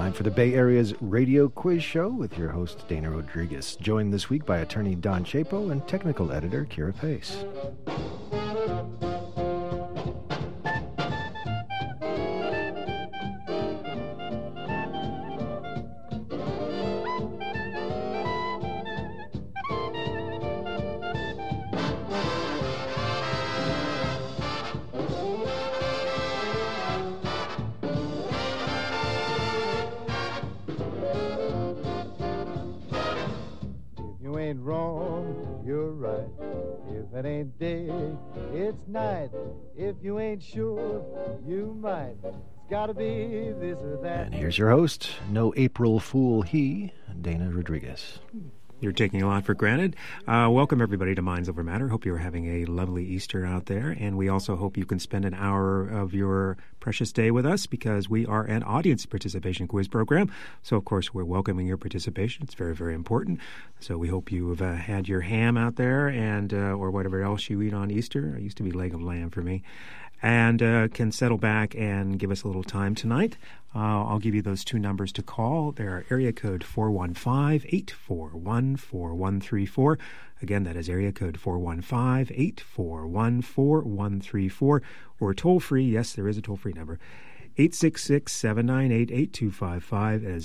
Time for the Bay Area's radio quiz show with your host, Dana Rodriguez, joined this week by attorney Don Chapo and technical editor Kira Pace. And here's your host, no April Fool he, Dana Rodriguez. You're taking a lot for granted. Welcome, everybody, to Minds Over Matter. Hope you're having a lovely Easter out there. And we also hope you can spend an hour of your precious day with us because we are an audience participation quiz program. So, of course, we're welcoming your participation. It's very, very important. So we hope you have had your ham out there and or whatever else you eat on Easter. It used to be leg of lamb for me. And can settle back and give us a little time tonight. I'll give you those two numbers to call. They're area code 415-841-4134. Again, that is area code 415-841-4134. Or toll-free, yes, there is a toll-free number, 866-798-8255. That is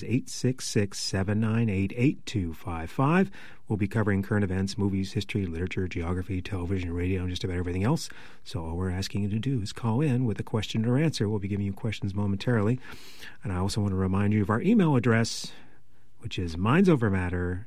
866-798-8255. We'll be covering current events, movies, history, literature, geography, television, radio, and just about everything else. So all we're asking you to do is call in with a question or answer. We'll be giving you questions momentarily. And I also want to remind you of our email address, which is mindsovermatter,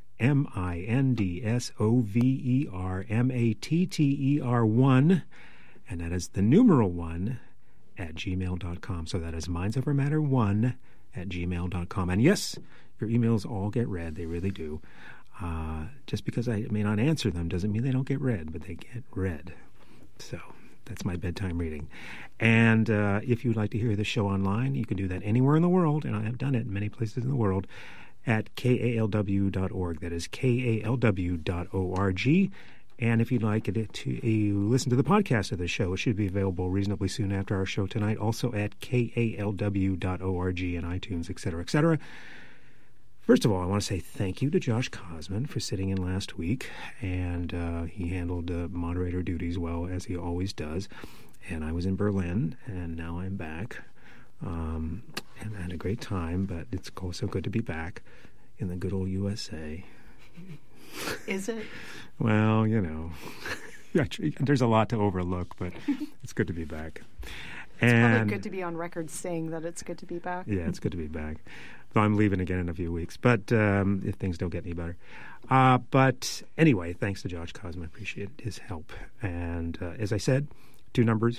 MINDSOVERMATTER1, and that is the numeral 1, at gmail.com. So that is mindsovermatter1 @gmail.com. And yes, your emails all get read. They really do. Just because I may not answer them doesn't mean they don't get read, but they get read. So that's my bedtime reading. And if you'd like to hear the show online, you can do that anywhere in the world, and I have done it in many places in the world, at kalw.org. That is kalw.org. And if you'd like to listen to the podcast of the show, it should be available reasonably soon after our show tonight, also at kalw.org and iTunes, et cetera, et cetera. First of all, I want to say thank you to Josh Cosman for sitting in last week, and he handled moderator duties well, as he always does. And I was in Berlin, and now I'm back, and I had a great time, but it's also good to be back in the good old USA. Is it? Well, you know, there's a lot to overlook, but it's good to be back. It's probably good to be on record saying that it's good to be back. Yeah, it's good to be back. So I'm leaving again in a few weeks, but if things don't get any better. But anyway, thanks to Josh Cosman. Appreciate his help. And as I said, two numbers,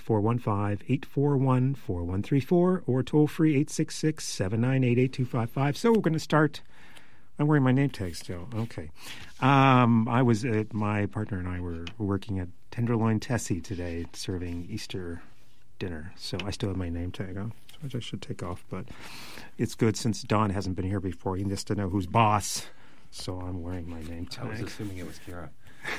415-841-4134 or toll-free 866-798-8255. So we're going to start. I'm wearing my name tag still. Okay. My partner and I were working at Tenderloin Tessie today, serving Easter dinner. So I still have my name tag on, which I should take off. But it's good since Don hasn't been here before. He needs to know who's boss. So I'm wearing my name tag. I was assuming it was Kira.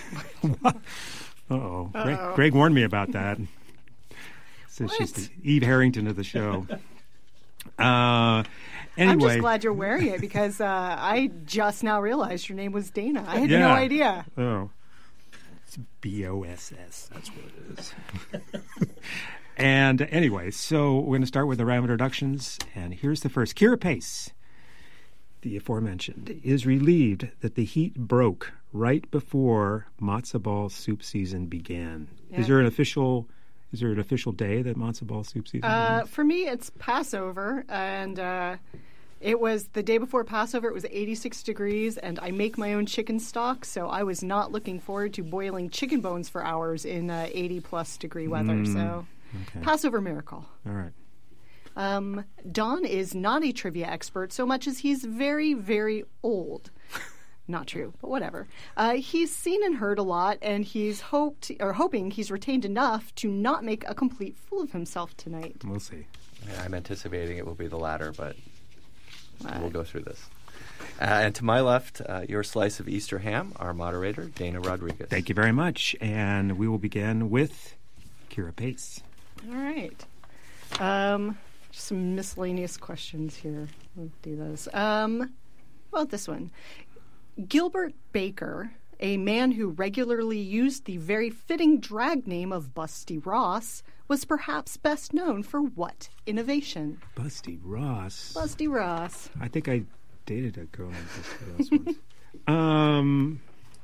Uh-oh. Greg warned me about that. So she's the Eve Harrington of the show. Anyway. I'm just glad you're wearing it because I just now realized your name was Dana. I had no idea. Oh. It's BOSS. That's what it is. And anyway, so we're going to start with the round of introductions. And here's the first. Kira Pace, the aforementioned, is relieved that the heat broke right before matzo ball soup season began. Yeah. Is there an official day that matzo ball soup season begins? For me, it's Passover, and it was the day before Passover. It was 86 degrees, and I make my own chicken stock, so I was not looking forward to boiling chicken bones for hours in 80-plus degree weather. So, okay. Passover miracle. All right. Don is not a trivia expert so much as he's very, very old. Not true, but whatever. He's seen and heard a lot, and he's hoping he's retained enough to not make a complete fool of himself tonight. We'll see. Yeah, I'm anticipating it will be the latter, but we'll go through this. And to my left, your slice of Easter ham, our moderator, Dana Rodriguez. Thank you very much. And we will begin with Kira Pace. All right. some miscellaneous questions here. We'll do those. Well, this one. Gilbert Baker, a man who regularly used the very fitting drag name of Busty Ross, was perhaps best known for what innovation? Busty Ross. Busty Ross. I think I dated a girl named Busty Ross once.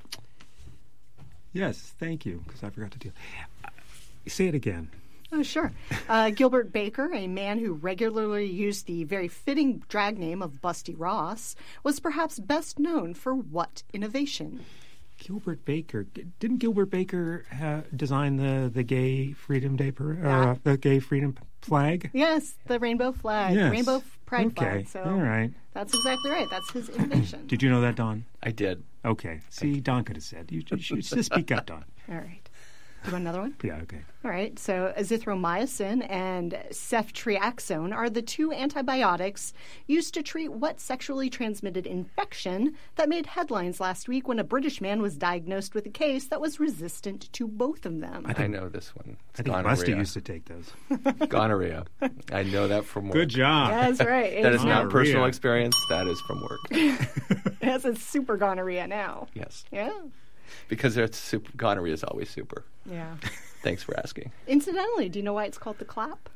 Yes, thank you, because I forgot to do. Say it again. Oh, sure. Gilbert Baker, a man who regularly used the very fitting drag name of Busty Ross, was perhaps best known for what innovation? Gilbert Baker. Didn't Gilbert Baker design the Gay Freedom Day the Gay Freedom flag? Yes, the rainbow flag, Yes. rainbow pride flag. So all right. That's exactly right. That's his innovation. Did you know that, Don? I did. Okay. See, Don could have said. You should just speak up, Don. All right. Do you want another one? Yeah, okay. All right. So azithromycin and ceftriaxone are the two antibiotics used to treat what sexually transmitted infection that made headlines last week when a British man was diagnosed with a case that was resistant to both of them. I know this one. It's I think gonorrhea. Busty used to take those. Gonorrhea. I know that from work. Good job. That's right. That is not Gonorrhea. personal experience. That is from work. Yes, it's super gonorrhea now. Yes. Yeah. Because it's super, gonorrhea is always super. Yeah. Thanks for asking. Incidentally, do you know why it's called the clap?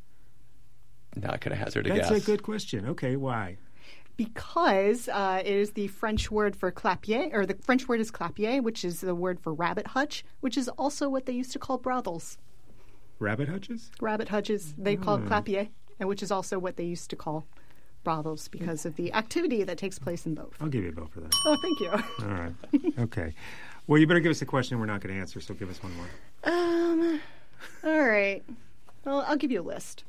Not going to hazard a That's guess. a good question. Okay, why? Because it is the French word for clapier, or the French word is clapier, which is the word for rabbit hutch, which is also what they used to call brothels. Rabbit hutches? Rabbit hutches, they call it clapier, and which is also what they used to call brothels because of the activity that takes place in both. I'll give you a vote for that. Oh, thank you. All right. Okay. Well, you better give us a question we're not going to answer, so give us one more. All right. Well, I'll give you a list.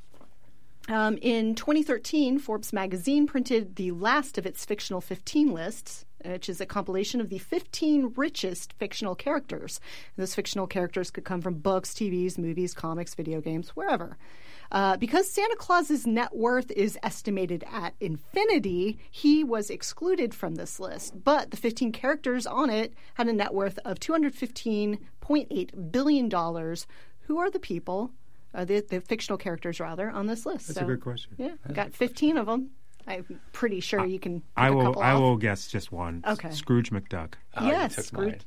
In 2013, Forbes magazine printed the last of its fictional 15 lists, which is a compilation of the 15 richest fictional characters. Those fictional characters could come from books, TVs, movies, comics, video games, wherever. Because Santa Claus's net worth is estimated at infinity, he was excluded from this list. But the 15 characters on it had a net worth of $215.8 billion. Who are the people, the fictional characters, rather, on this list? That's a good question. Yeah, got 15 of them. I'm pretty sure you can pick I a will. couple I off. will guess just one. Okay. Scrooge McDuck. Oh, Yes, you took Scrooge.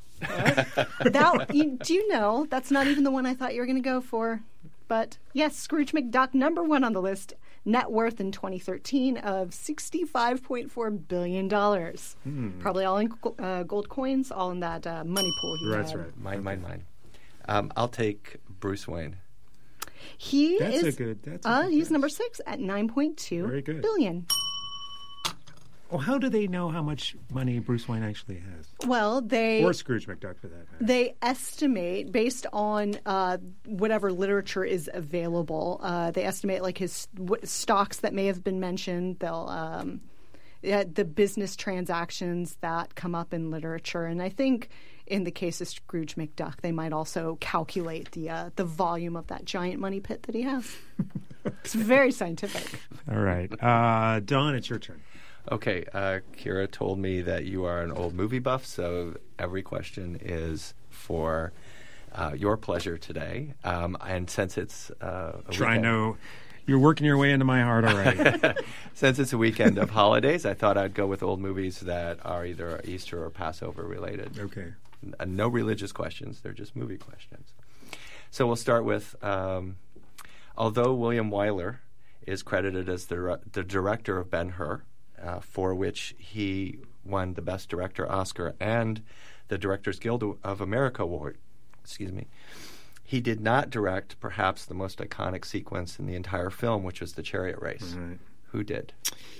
mine. Do you know that's not even the one I thought you were going to go for? But yes, Scrooge McDuck, number one on the list. Net worth in 2013 of $65.4 billion. Probably all in gold coins, all in that money pool he That's had. right. Mine. I'll take Bruce Wayne. He That's is. a good. That's a good he's guess. number 6 at $9.2 Very good. billion. Well, how do they know how much money Bruce Wayne actually has? Well, Or Scrooge McDuck, for that matter. They estimate, based on whatever literature is available, they estimate like his stocks that may have been mentioned. They'll the business transactions that come up in literature, and I think in the case of Scrooge McDuck, they might also calculate the volume of that giant money pit that he has. It's very scientific. All right. Don, it's your turn. Okay, Kira told me that you are an old movie buff, so every question is for your pleasure today. And since it's you're working your way into my heart already. Since it's a weekend of holidays, I thought I'd go with old movies that are either Easter or Passover related. Okay. No religious questions; they're just movie questions. So we'll start with, although William Wyler is credited as the director of Ben-Hur, for which he won the Best Director Oscar and the Directors Guild of America Award. He did not direct perhaps the most iconic sequence in the entire film, which was the chariot race. Right. Who did?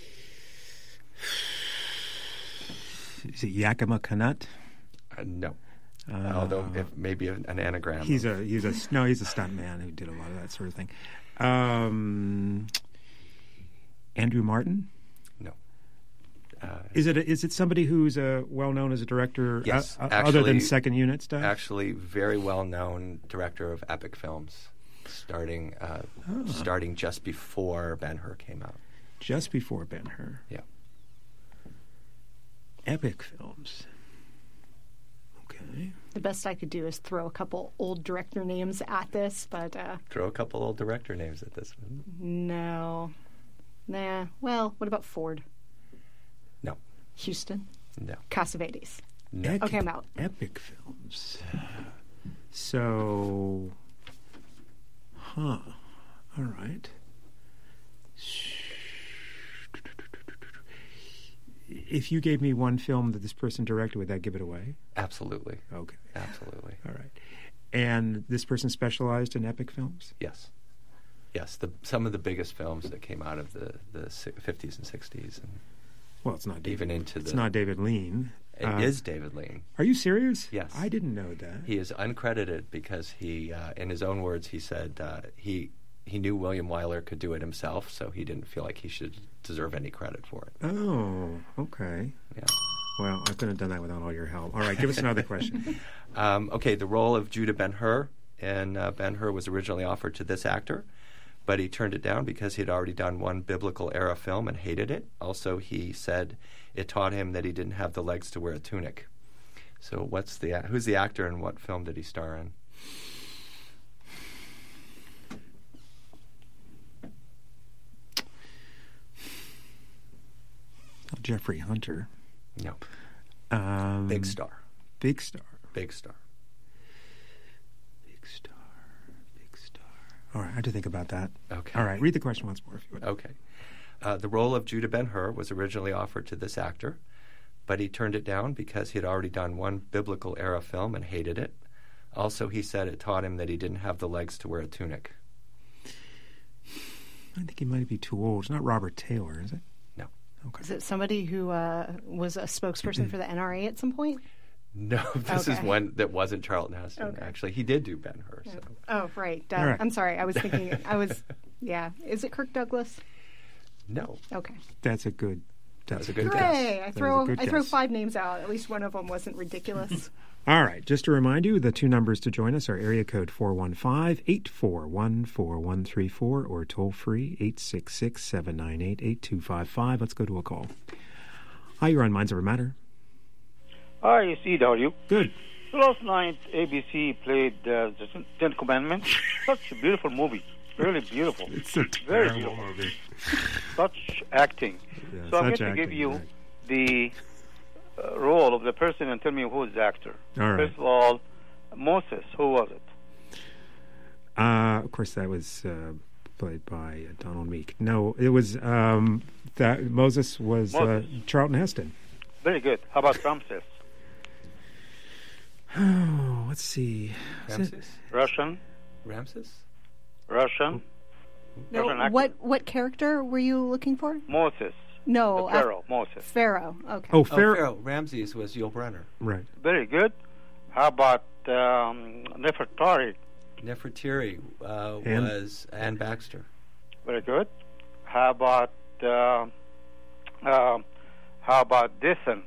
Is it Yakima Canutt? No. Although if maybe an anagram. He's a stunt man who did a lot of that sort of thing. Andrew Martin? No. Is it somebody who's well known as a director? Yes, other than actually- second unit stuff. Actually, very well-known director of epic films, starting just before Ben-Hur came out. Just before Ben-Hur. Yeah. Epic films. Okay. The best I could do is throw a couple old director names at this, but Throw a couple old director names at this one. no. Nah. Well, what about Ford? No. Houston? No. Cassavetes? No. Okay, I'm out. Epic films. So, all right. If you gave me one film that this person directed, would that give it away? Absolutely. Okay. Absolutely. All right. And this person specialized in epic films? Yes. Yes. Some of the biggest films that came out of the 50s and 60s. And Well, it's not David. even into It's the... not David Lean. It is David Lean. Are you serious? Yes. I didn't know that. He is uncredited because he, in his own words, he said he knew William Wyler could do it himself, so he didn't feel like he should deserve any credit for it. Oh, okay. Yeah. Well, I couldn't have done that without all your help. All right, give us another question. Okay, the role of Judah Ben-Hur, and Ben-Hur was originally offered to this actor, but he turned it down because he had already done one biblical-era film and hated it. Also, he said it taught him that he didn't have the legs to wear a tunic. So who's the actor and what film did he star in? Jeffrey Hunter. No. Big star. Big star. Big star. Big star. Big star. All right, I have to think about that. Okay. All right, read the question once more if you would. Okay. The role of Judah Ben-Hur was originally offered to this actor, but he turned it down because he had already done one biblical-era film and hated it. Also, he said it taught him that he didn't have the legs to wear a tunic. I think he might be too old. It's not Robert Taylor, is it? No. Okay. Is it somebody who was a spokesperson for the NRA at some point? No, this is Okay. one that wasn't Charlton Heston. Okay. Actually, he did do Ben-Hur. So. Oh, right. All right. I'm sorry. I was thinking. Yeah. Is it Kirk Douglas? No, Okay. That's a good. that's a good guess. Hooray! I That throw was a good I throw guess. 5 names out. At least one of them wasn't ridiculous. All right. Just to remind you, the two numbers to join us are area code 415-841-4134 or toll free 866-798-8255. Let's go to a call. Hi, you're on Minds Over Matter. Hi, it's EW. Good. So last night, ABC played the Ten Commandments. Such a beautiful movie. Really beautiful. It's a Very terrible beautiful. movie. Such acting. Yeah, So I'm going such to give acting, you right. the role of the person and tell me who is the actor. All right. First of all, Moses, who was it? Of course, that was played by Donald Meek. No, it was that Moses was Moses. Charlton Heston. Very good. How about Ramses? Oh, let's see. Is it- Ramses? Russian? Ramses? Russian? No, Russian actor. what character were you looking for? Moses. No, The Pharaoh, Moses. Pharaoh. Okay. Oh, Oh, Pharaoh. Pharaoh. Ramses was Yul Brynner. Right. Very good. How about Nefertari? Nefertiri Ann? was Ann Baxter. Very good. How about Dathan?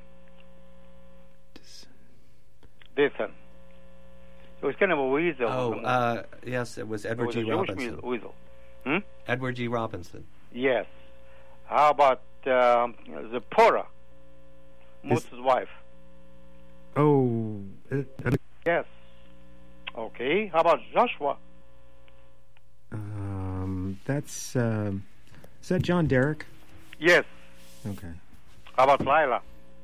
Dathan. It was kind of a weasel. Oh, yes, it was it Edward was G. a Jewish Robinson. weasel. Edward G. Robinson. Yes. How about Zipporah, Moses' wife? Oh, Yes. Okay. How about Joshua? that's is that John Derek? Yes. Okay. How about Lila?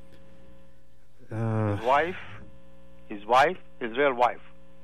Uh, His wife, his real wife.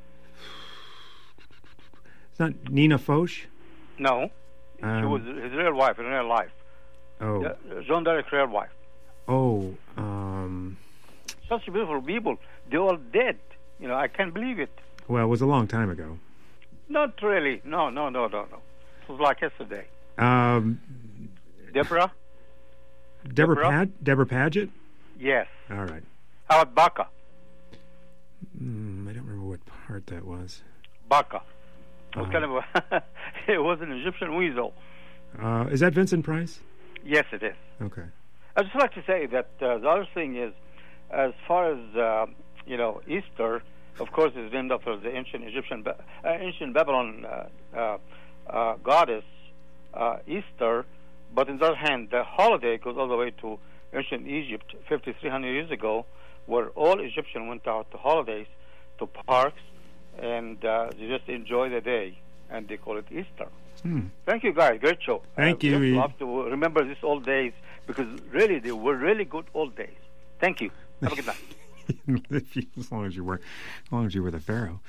it's not Nina Foch. No. She was his real wife in real life. Oh, Yeah, John Derek's real wife. oh, Such beautiful people. They're all dead. You know, I can't believe it. well, it was a long time ago. Not really. No. It was like yesterday. Deborah? Deborah Paget. Yes. All right. How about Baca? I don't remember what part that was. Baca. It was kind of a it was an Egyptian weasel. Is that Vincent Price? Yes, it is. Okay. I'd just like to say that the other thing is, as far as Easter, of course, is named after the ancient ancient Babylon goddess Easter. But on the other hand, the holiday goes all the way to ancient Egypt, 5,300 years ago, where all Egyptians went out to holidays, to parks, and they just enjoy the day, and they call it Easter. Thank you, guys. Great show. Thank you. I love to remember these old days because really they were really good old days. Thank you. Have a good night. As long as you were the Pharaoh.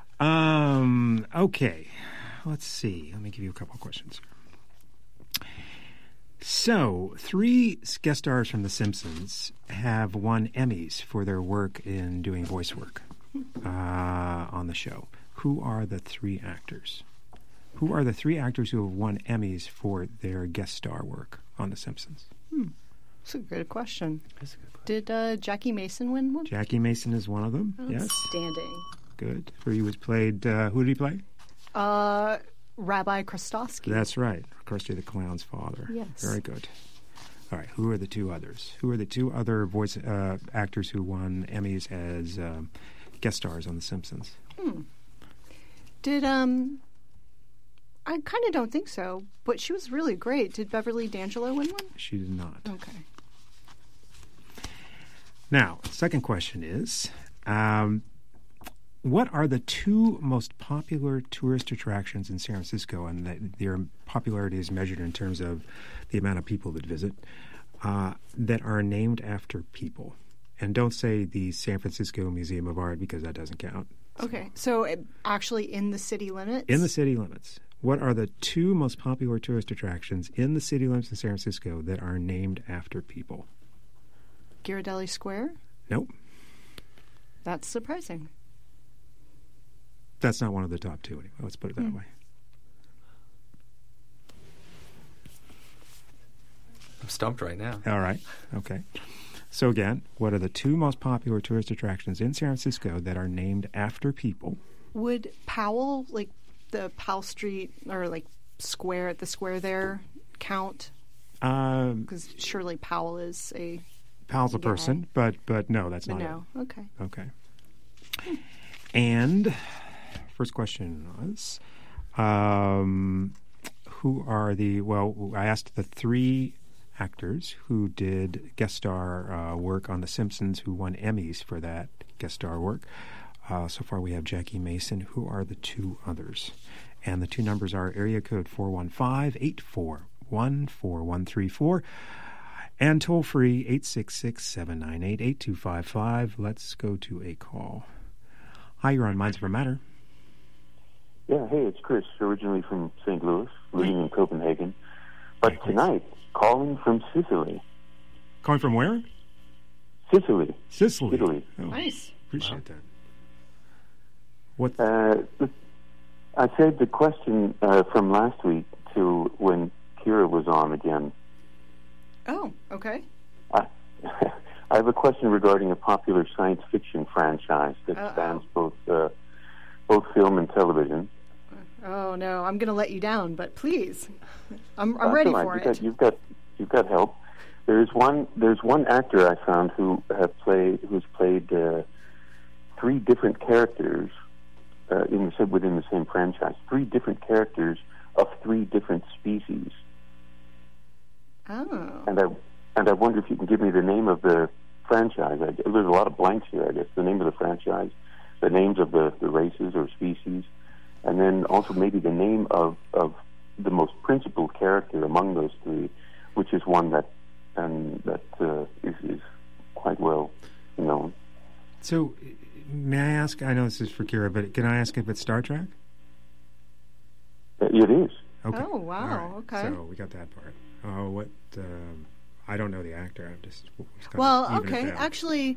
Okay, let's see. Let me give you a couple of questions. So, 3 guest stars from The Simpsons have won Emmys for their work in doing voice work on the show. Who are the 3 actors? Who are the 3 actors who have won Emmys for their guest star work on The Simpsons? That's a good question. That's a good question. Did Jackie Mason win one? Jackie Mason is one of them. Yes. Outstanding. Good. He was played, who did he play? Rabbi Krastowski. That's right. Krusty the Clown's father. Yes. Very good. All right. Who are the 2 others? Who are the 2 other voice actors who won Emmys as guest stars on The Simpsons? Did I kind of don't think so, but she was really great. Did Beverly D'Angelo win one? She did not. Okay. Now, second question is, what are the 2 most popular tourist attractions in San Francisco, and their popularity is measured in terms of the amount of people that visit, that are named after people? And don't say the San Francisco Museum of Art, because that doesn't count. Okay. So actually in the city limits? In the city limits. What are the 2 most popular tourist attractions in the city limits in San Francisco that are named after people? Ghirardelli Square? Nope. That's surprising. That's not one of the top 2 anyway. Let's put it that way. I'm stumped right now. All right. Okay. So again, what are the 2 most popular tourist attractions in San Francisco that are named after people? Would Powell, like the Powell Street or like square, the square there, count? Because surely Powell is a Powell's a guy. person, but no, that's But not no. it. Okay. Okay. And first question was, who are the? Well, I asked the 3 actors who did guest star work on The Simpsons who won Emmys for that guest star work. So far we have Jackie Mason. Who are the 2 others? And the 2 numbers are area code 415-841-4134 and toll free 866-798-8255. Let's go to a call. Hi, you're on Minds Over Matter. Yeah, hey, it's Chris, originally from St. Louis, living in Copenhagen. But tonight, calling from Sicily. Calling from where? Sicily. Sicily. Italy. Oh, Nice. appreciate that. What? I saved the question from last week to when Kira was on again. Oh, okay. I have a question regarding a popular science fiction franchise that spans both film and television. Oh no, I'm going to let you down, but please, I'm ready for it. You've got help. There's one actor I found who's played 3 different characters within the same franchise. 3 different characters of 3 different species. Oh. And I wonder if you can give me the name of the franchise. There's a lot of blanks here, I guess. The name of the franchise, the names of the races or species, and then also maybe the name of the most principal character among those 3, which is one that is quite well known. So, may I ask? I know this is for Kira, but can I ask if it's Star Trek? It is. Okay. Oh, wow. All right. Okay. So we got that part. What? I don't know the actor. I'm just. Okay. Actually,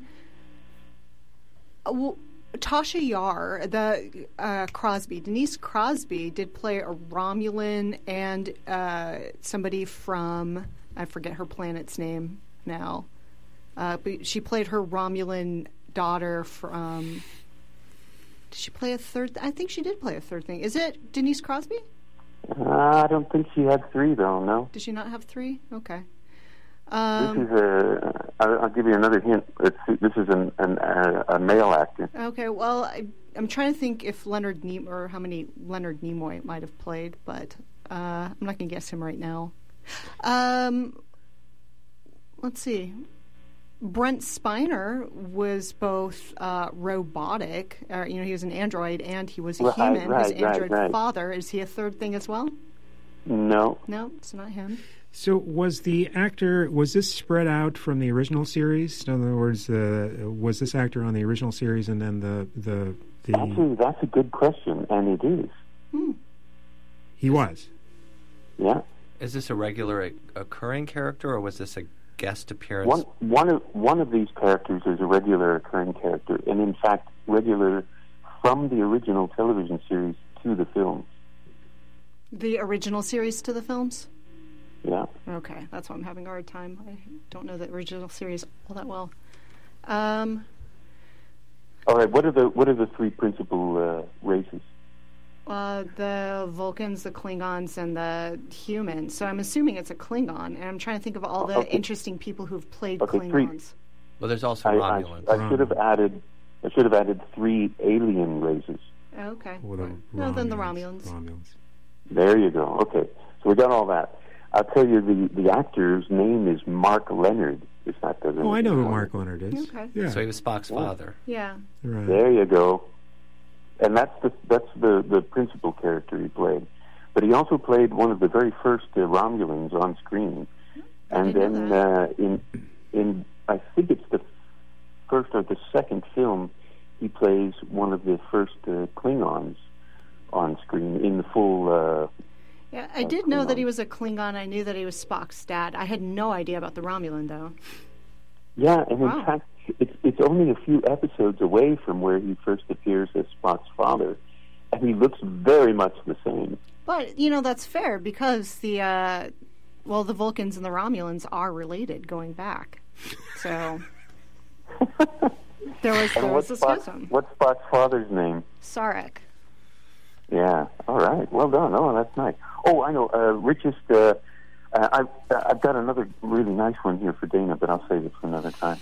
Tasha Yar, the Crosby, Denise Crosby, did play a Romulan and somebody from, I forget her planet's name now, but she played her Romulan daughter from. Did she play a third? I think she did play a third thing. Is it Denise Crosby? I don't think she had 3 though. No. Did she not have 3? Okay. This is I'll give you another hint. This is a male actor. Okay, well, I'm trying to think if Leonard Nimoy, or how many Leonard Nimoy might have played, but I'm not going to guess him right now. Let's see. Brent Spiner was both robotic, he was an android, and he was a human. His android father. Is he a third thing as well? No. No, it's not him. So was this spread out from the original series? In other words, was this actor on the original series and then the Actually, that's a good question, and it is. He was. Yeah. Is this a regular occurring character, or was this a guest appearance? One of these characters is a regular occurring character, and in fact, regular from the original television series to the films. The original series to the films? Yeah. Okay, that's why I'm having a hard time. I don't know the original series all that well. All right. What are the three principal races? The Vulcans, the Klingons, and the humans. So I'm assuming it's a Klingon, and I'm trying to think of all the interesting people who've played Klingons. Three. Well, there's also Romulans. I should have added three alien races. Okay. Well, Then the Romulans. There you go. Okay, so we got all that. I'll tell you, the actor's name is Mark Leonard. If that doesn't. Oh, I know who Mark Leonard is. Okay. Yeah. So he was Spock's father. Yeah. Right. There you go. And that's the principal character he played. But he also played one of the very first Romulans on screen. And then in I think it's the first or the second film, he plays one of the first Klingons on screen in the full. Yeah, I did know that he was a Klingon. I knew that he was Spock's dad. I had no idea about the Romulan, though. Yeah, and in fact, it's only a few episodes away from where he first appears as Spock's father, and he looks very much the same. But, that's fair, because the Vulcans and the Romulans are related going back. So, there was a schism. What's Spock's father's name? Sarek. Yeah, all right. Well done. Oh, that's nice. Oh, I know. Richest, I've got another really nice one here for Dana, but I'll save it for another time.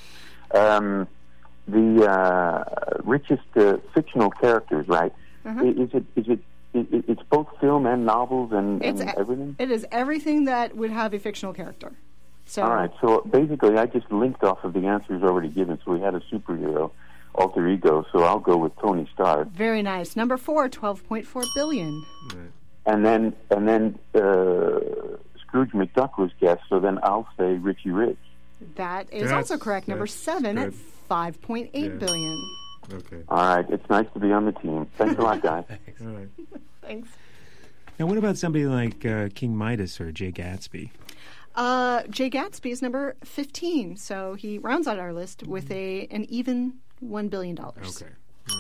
The richest fictional characters, right? Uh-huh. It's both film and novels and everything? It is everything that would have a fictional character. So. All right. So basically, I just linked off of the answers already given. So we had a superhero alter ego. So I'll go with Tony Stark. Very nice. Number 4, $12.4 billion. Right. And then Scrooge McDuck was guessed. So then I'll say Richie Rich. That is also correct. Number 7 at $5.8 billion. Okay. All right. It's nice to be on the team. Thanks a lot, guys. All right. Thanks. Now, what about somebody like King Midas or Jay Gatsby? Jay Gatsby is number 15, so he rounds out our list with an even $1 billion. Okay. All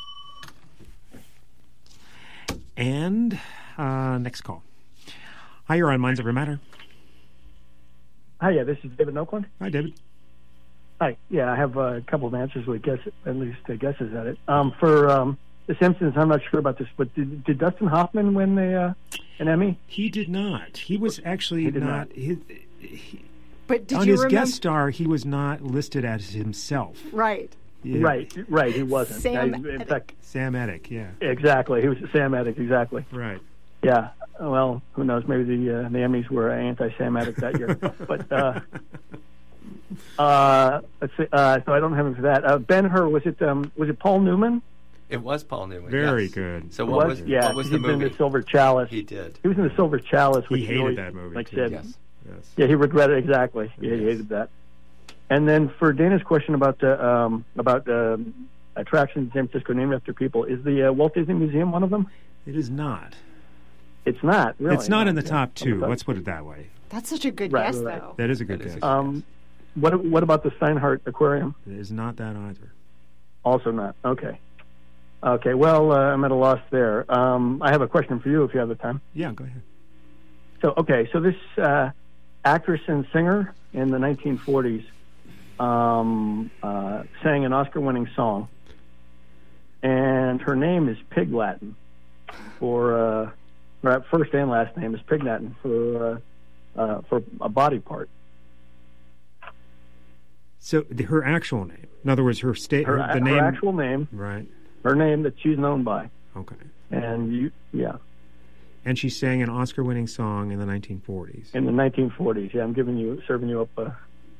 right. And next call. Hi, you're on Minds Over Matter. Hi, yeah, this is David in Oakland. Hi, David. Hi, yeah, I have a couple of answers with guesses at it. For The Simpsons, I'm not sure about this, but did Dustin Hoffman win an Emmy? He did not. He was actually not. But did on you his remember? guest star, he was not listed as himself. Right. Yeah. Right, he wasn't. Sam In fact, Sam Eddick, yeah. exactly, he was Sam Eddick, exactly. Right. Yeah, well, who knows, maybe the Emmys were anti-Sam Eddick that year. But, let's see, so I don't have him for that. Ben-Hur, was it Paul Newman? It was Paul Newman. Very yes. good. So what was yeah, the he's in movie? The Silver Chalice. He did. He was in The Silver Chalice, which He hated always, that movie, like too. said, Yes. Yes. yeah, he regretted it, exactly. Yeah, he hated that. And then for Dana's question about attractions in San Francisco named after people, is the Walt Disney Museum one of them? It is not. It's not, really. It's not in the Yeah. top two. Let's put it that way. That's such a good Right, guess, right. though. That is a good That is guess. a good What about the Steinhardt Aquarium? It is not that either. Also not. Okay. Okay, well, I'm at a loss there. I have a question for you if you have the time. Yeah, go ahead. So this actress and singer in the 1940s sang an Oscar-winning song, and her name is Pig Latin, for first and last name is Pig Latin for a body part. So her actual name, in other words, her name, her actual name, right? her name that she's known by, Okay. and And she sang an Oscar-winning song in the 1940s. in the 1940s. Yeah, I'm serving you up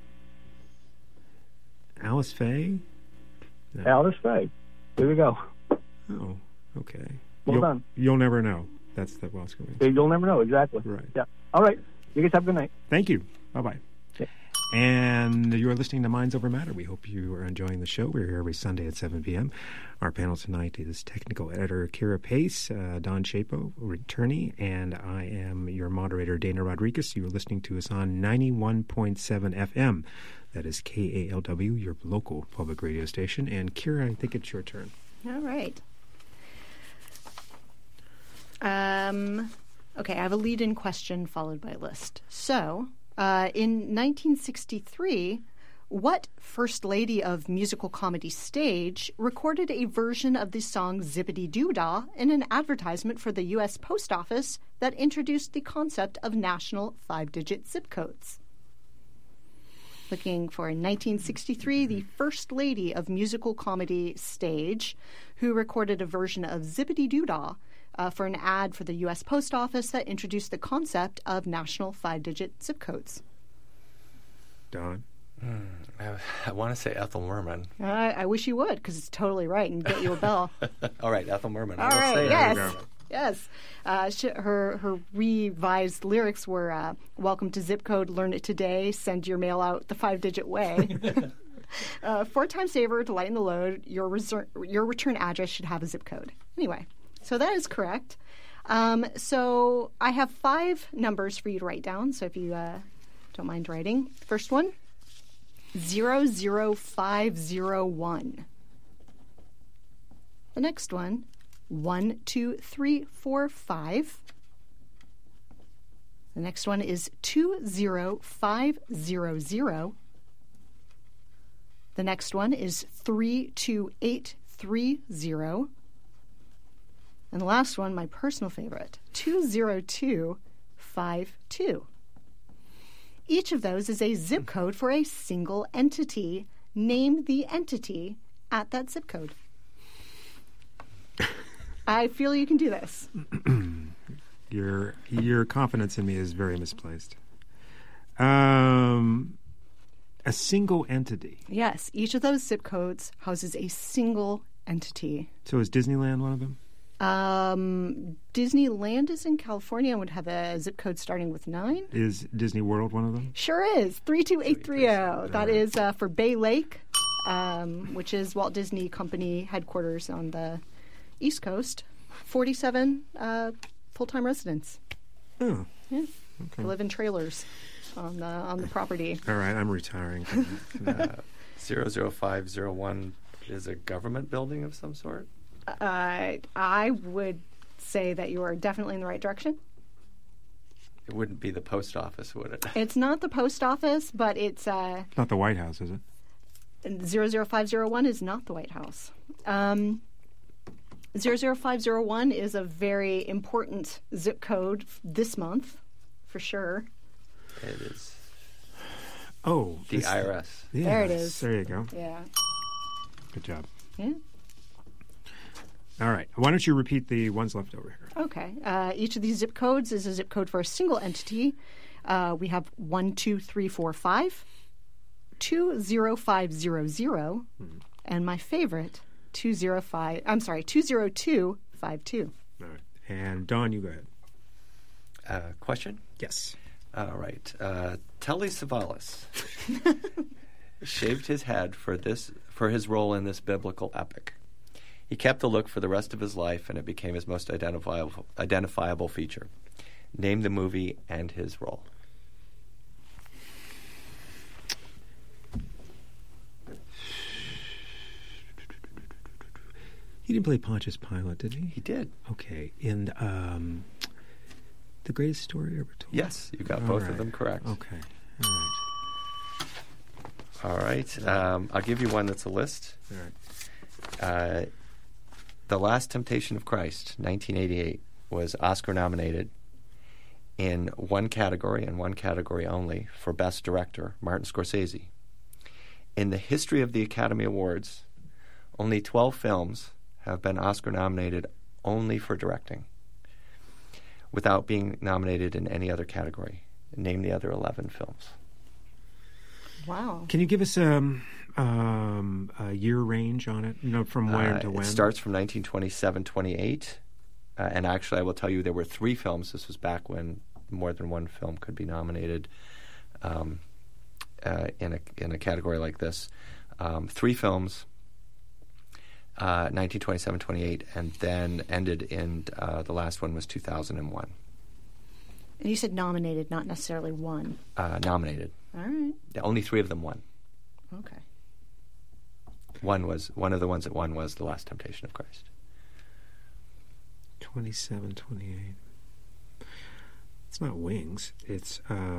Alice Faye? No. Alice Faye. There we go. Oh, okay. Well done. You'll never know. That's the Welsh Convention. Okay, you'll never know exactly. Right. Yeah. All right. You guys have a good night. Thank you. Bye-bye. Okay. And you're listening to Minds Over Matter. We hope you are enjoying the show. We're here every Sunday at 7 p.m. Our panel tonight is technical editor Kira Pace, Don Chapo, attorney, and I am your moderator, Dana Rodriguez. You're listening to us on 91.7 FM. That is KALW, your local public radio station. And Kira, I think it's your turn. All right. Okay, I have a lead-in question followed by a list. So, in 1963, what First Lady of musical comedy stage recorded a version of the song Zippity Doo Dah in an advertisement for the U.S. Post Office that introduced the concept of national 5-digit zip codes? Looking for in 1963, the First Lady of musical comedy stage who recorded a version of Zippity Doo Dah for an ad for the U.S. Post Office that introduced the concept of national 5-digit zip codes. Don? I want to say Ethel Merman. I wish you would, because it's totally right, and get you a bell. All right, Ethel Merman. All right, yes. Yes. Her revised lyrics were, welcome to Zip Code, learn it today, send your mail out the 5-digit way. 4-time saver to lighten the load, your return address should have a zip code. Anyway, so that is correct. So I have 5 numbers for you to write down, so if you don't mind writing. First one, 00501. The next one, 12345. The next one is 20500. The next one is 32830. And the last one, my personal favorite, 20252. Each of those is a zip code for a single entity. Name the entity at that zip code. I feel you can do this. Your confidence in me is very misplaced. A single entity. Yes, each of those zip codes houses a single entity. So is Disneyland one of them? Disneyland is in California and would have a zip code starting with 9. Is Disney World one of them? Sure is. 32830. That is for Bay Lake, which is Walt Disney Company headquarters on the East Coast. 47 full-time residents. Oh. Yeah. Okay. They live in trailers on the property. All right, I'm retiring. 00501 is a government building of some sort? I would say that you are definitely in the right direction. It wouldn't be the post office, would it? It's not the post office, but it's... not the White House, is it? 00501 is not the White House. 00501 is a very important zip code this month, for sure. It is. Oh. The IRS. Yes, there it is. There you go. Yeah. Good job. Yeah. All right. Why don't you repeat the ones left over here? Okay. Each of these zip codes is a zip code for a single entity. We have 12345, 20500, and my favorite, 20252. All right. And Don, you go ahead. Question? Yes. All right. Telly Savalas shaved his head for his role in this biblical epic. He kept the look for the rest of his life, and it became his most identifiable feature. Name the movie and his role. He didn't play Pontius Pilate, did he? He did. Okay. In The Greatest Story Ever Told? Yes, you got both of them correct. Okay. All right. I'll give you one that's a list. All right. The Last Temptation of Christ, 1988, was Oscar nominated in one category and one category only for Best Director, Martin Scorsese. In the history of the Academy Awards, only 12 films have been Oscar nominated only for directing, without being nominated in any other category. Name the other 11 films. Wow. Can you give us a year range on it? You know, from when to when? It starts from 1927-28 and actually, I will tell you, there were 3 films. This was back when more than one film could be nominated in a category like this. 3 films, 1927, 28, and then ended in the last one was 2001. And you said nominated, not necessarily won. Nominated. All right. Yeah, only 3 of them won. Okay. One of the ones that won was The Last Temptation of Christ. 27, 28. It's not Wings. It's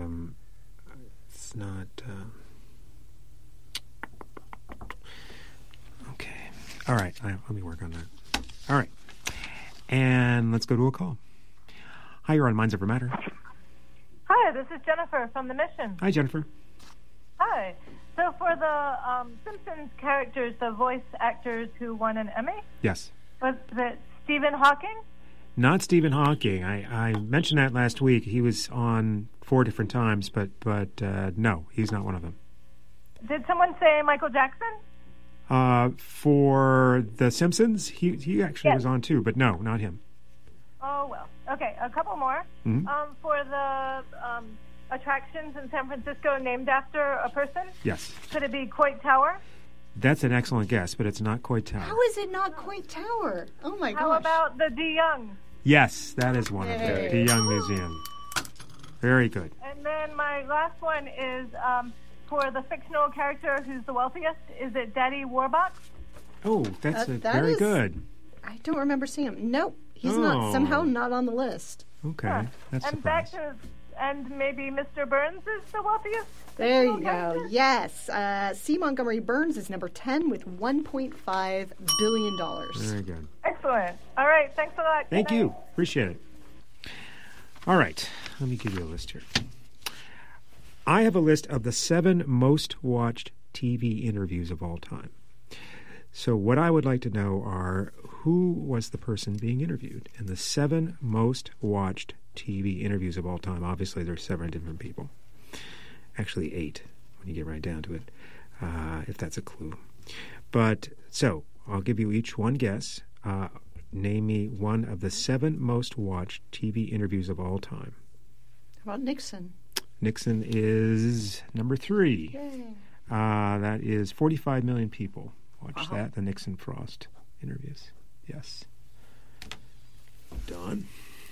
not. Okay. All right. Let me work on that. All right. And let's go to a call. Hi, you're on Minds Over Matter. Hi, this is Jennifer from The Mission. Hi, Jennifer. Hi. So for the Simpsons characters, the voice actors who won an Emmy, Yes. was it Stephen Hawking? Not Stephen Hawking. I mentioned that last week. He was on 4 different times, but no, he's not one of them. Did someone say Michael Jackson? For The Simpsons, he actually Yes. was on too, but no, not him. Oh, well. Okay, a couple more. Mhm. For the attractions in San Francisco named after a person, Yes. could it be Coit Tower? That's an excellent guess, but it's not Coit Tower. How is it not Coit Tower? Oh, my gosh. How about the De Young? Yes, that is one of them. Yay. The Young Museum. Very good. And then my last one is for the fictional character who's the wealthiest. Is it Daddy Warbucks? Oh, that's That very is- good. I don't remember seeing him. Nope. He's Oh. not, somehow not on the list. Okay, Huh. that's And surprised. and maybe Mr. Burns is the wealthiest? There you fictional go. character? Yes. C. Montgomery Burns is number 10 with $1.5 billion. Very good. Excellent. All right. Thanks a lot. Thank Good night. you. Appreciate it. All right, let me give you a list here. I have a list of the 7 most watched TV interviews of all time. So what I would like to know are who was the person being interviewed in the 7 most watched TV interviews of all time. Obviously, there's 7 different people. Actually, 8 when you get right down to it, if that's a clue. But so I'll give you each one guess. Name me one of the 7 most watched TV interviews of all time. How about Nixon? Nixon is number 3. Yay. That is 45 million people watched Wow. that, the Nixon-Frost interviews. Yes. Don?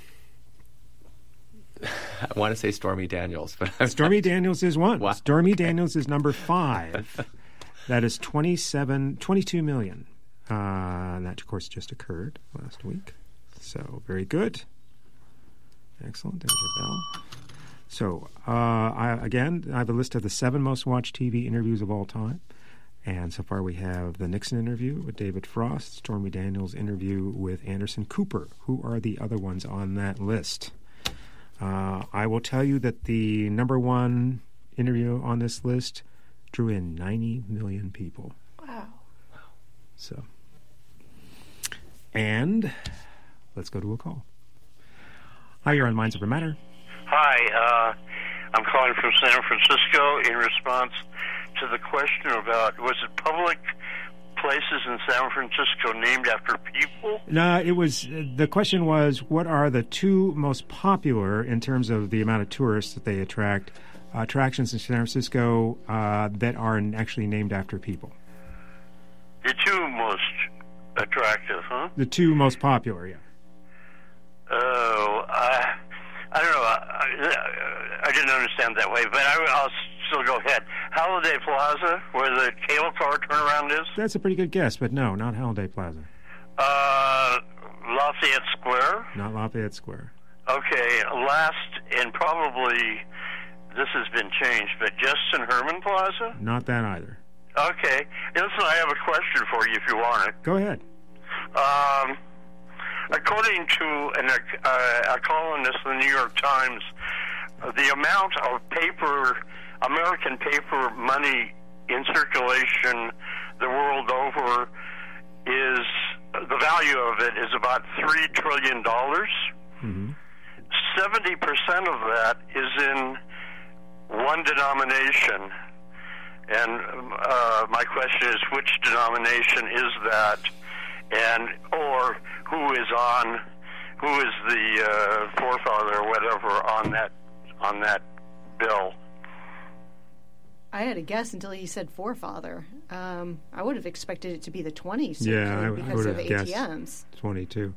I want to say Stormy Daniels, but Stormy Daniels is one. Wow. Stormy Daniels is number 5. That is 22 million. That, of course, just occurred last week. So, very good. Excellent. There's your bell. So, I have a list of the 7 most watched TV interviews of all time. And so far we have the Nixon interview with David Frost, Stormy Daniels' interview with Anderson Cooper. Who are the other ones on that list? I will tell you that the number 1 interview on this list drew in 90 million people. Wow. So, and let's go to a call. Hi, you're on Minds Over Matter. Hi, I'm calling from San Francisco in response to the question about, was it public places in San Francisco named after people? No, it was. The question was, what are the 2 most popular in terms of the amount of tourists that they attract? Attractions in San Francisco that are actually named after people. The 2 most attractive, huh? The 2 most popular, yeah. Oh, I don't know. I didn't understand that way, but I'll still go ahead. Holiday Plaza, where the cable car turnaround is. That's a pretty good guess, but no, not Holiday Plaza. Lafayette Square. Not Lafayette Square. Okay, last, and probably this has been changed, but Justin Herman Plaza? Not that either. Okay. Listen, I have a question for you if you want it. Go ahead. According to a columnist in the New York Times, the amount of paper, American paper money in circulation the world over is, the value of it is about $3 trillion. Mm-hmm. 70% of that is in one denomination. And my question is, which denomination is that? And or who is on who is the forefather or whatever on that bill. I had a guess until he said forefather. I would have expected it to be the 20s Yeah, I because would of have guessed ATMs. 22.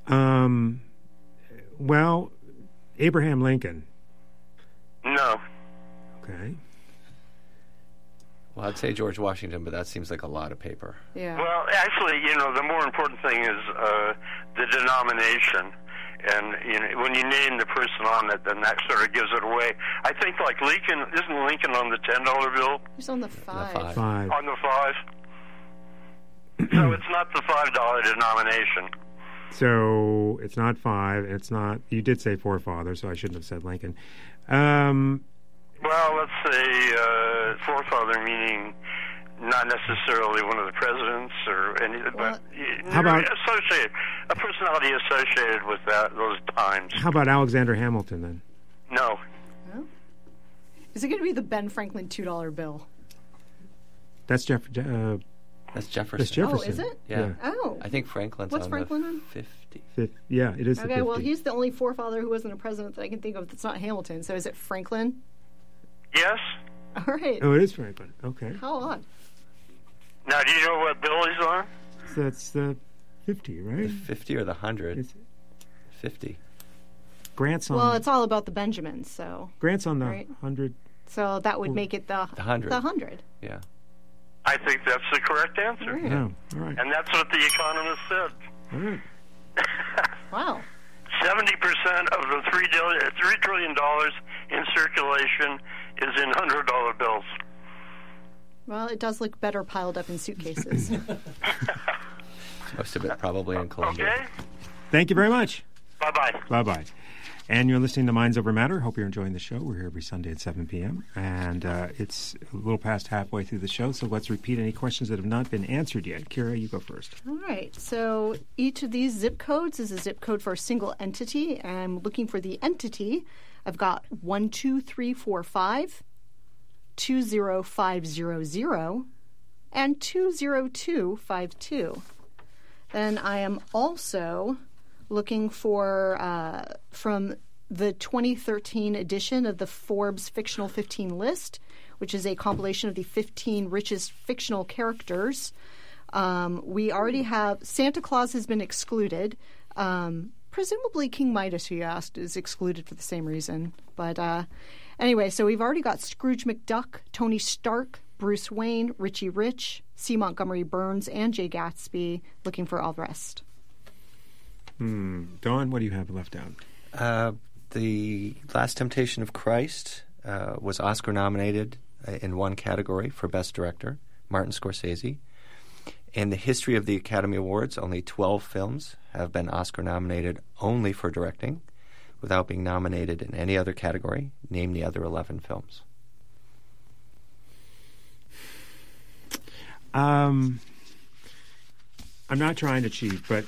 Well, Abraham Lincoln. No. Okay. Well, I'd say George Washington, but that seems like a lot of paper. Yeah. Well, actually, the more important thing is the denomination. And when you name the person on it, then that sort of gives it away. I think like Lincoln, isn't Lincoln on the $10 bill? He's on the 5. Five. On the 5? So it's not the $5 denomination. So it's not 5. It's not. You did say forefather, so I shouldn't have said Lincoln. Well, let's say forefather meaning not necessarily one of the presidents or anything, but how about a personality associated with those times. How about Alexander Hamilton then? No. Oh. Is it going to be the Ben Franklin $2 bill? That's That's Jefferson. That's Jefferson. Oh, is it? Yeah. Oh. I think Franklin's What's on Franklin the on? 50. Yeah, it is the 50. Okay, well, he's the only forefather who wasn't a president that I can think of that's not Hamilton. So is it Franklin? Yes. All right. Oh, it is Franklin. Okay. How odd. Now, do you know what bill he's on? So that's the 50, right? The 50 or the 100? It's 50. Grant's on. Well, it's all about the Benjamins, so. Grant's on the right. 100. So that would make it the 100. The 100. Yeah. I think that's the correct answer. Right. Oh, all right. And that's what the Economist said. All right. Wow. 70% of the $3 trillion in circulation is in $100 bills. Well, it does look better piled up in suitcases. Most of it probably in Colombia. Okay. Thank you very much. Bye-bye. Bye-bye. And you're listening to Minds Over Matter. Hope you're enjoying the show. We're here every Sunday at 7 p.m. And it's a little past halfway through the show, so let's repeat any questions that have not been answered yet. Kira, you go first. All right. So each of these zip codes is a zip code for a single entity. I'm looking for the entity. I've got 12345, 20500, and 20252. Then I am also looking for from the 2013 edition of the Forbes Fictional 15 list, which is a compilation of the 15 richest fictional characters. We already have Santa Claus has been excluded. Presumably King Midas, who you asked, is excluded for the same reason. But anyway, so we've already got Scrooge McDuck, Tony Stark, Bruce Wayne, Richie Rich, C. Montgomery Burns, and Jay Gatsby, looking for all the rest. Dawn, what do you have left out? The Last Temptation of Christ was Oscar nominated in one category for Best Director, Martin Scorsese. In the history of the Academy Awards, only 12 films have been Oscar nominated only for directing, without being nominated in any other category. Name the other 11 films. I'm not trying to cheat, but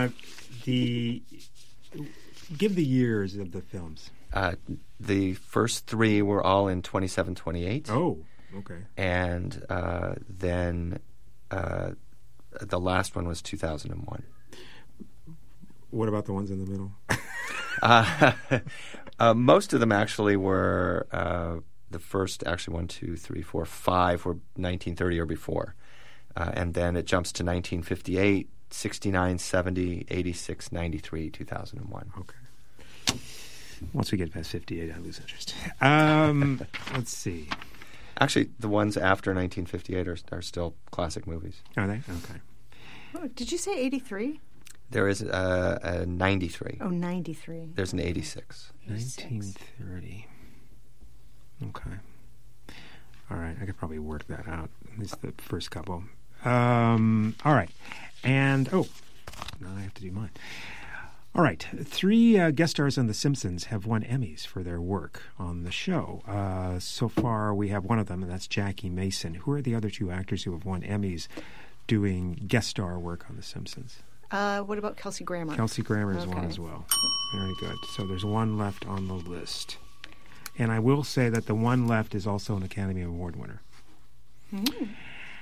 give the years of the films. The first three were all in 27-28. Oh, okay. And then the last one was 2001. What about the ones in the middle? Most of them actually were the first, actually 1, 2, 3, 4, 5 were 1930 or before. And then it jumps to 1958, 69, 70, 86, 93, 2001. Okay. Once we get past 58, I lose interest. Let's see. Actually, the ones after 1958 are still classic movies. Are they? Okay. Oh, did you say 83? There is a 93. Oh, 93. There's an 86. 1930. Okay. All right. I could probably work that out, at least the first couple. All right. And, now I have to do mine. All right. 3 guest stars on The Simpsons have won Emmys for their work on the show. So far, we have one of them, and that's Jackie Mason. Who are the other 2 actors who have won Emmys doing guest star work on The Simpsons? What about Kelsey Grammer? Kelsey Grammer is one as well. Very good. So there's one left on the list. And I will say that the one left is also an Academy Award winner.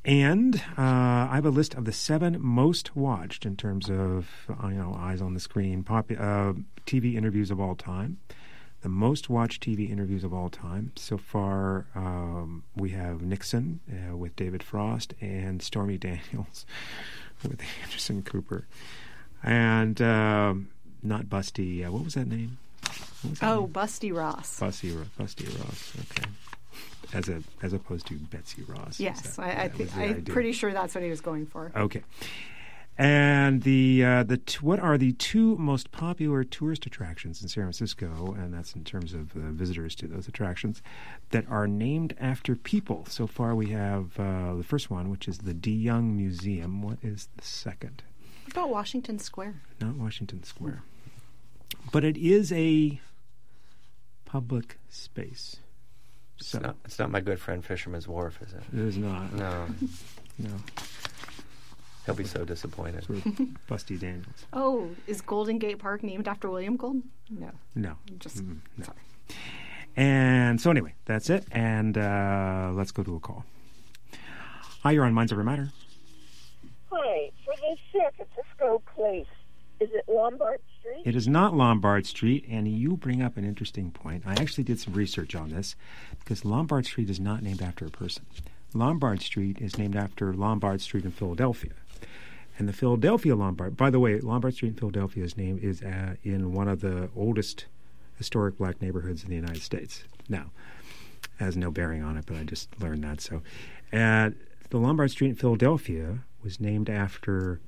And I have a list of the 7 most watched in terms of eyes on the screen TV interviews of all time. The most watched TV interviews of all time. So far, we have Nixon with David Frost and Stormy Daniels with Anderson Cooper. And not Busty. What was that name? Busty Ross. Busty Ross. Okay. As opposed to Betsy Ross. Yes, I'm pretty sure that's what he was going for. Okay. And what are the 2 most popular tourist attractions in San Francisco, and that's in terms of visitors to those attractions, that are named after people? So far we have the first one, which is the De Young Museum. What is the second? What about Washington Square? Not Washington Square. But it is a public space. So it's not my good friend Fisherman's Wharf, is it? It is not. No. No. He'll be so disappointed. Sort of Busty Daniels. Oh, is Golden Gate Park named after William Golden? No. No. No. Sorry. And so anyway, that's it. And let's go to a call. Hi, you're on Minds Over Matter. Hi. For the San Francisco place, is it Lombard Street? It is not Lombard Street, and you bring up an interesting point. I actually did some research on this because Lombard Street is not named after a person. Lombard Street is named after Lombard Street in Philadelphia. And the Philadelphia Lombard, by the way, Lombard Street in Philadelphia is in one of the oldest historic black neighborhoods in the United States. Now, it has no bearing on it, but I just learned that. So, the Lombard Street in Philadelphia was named after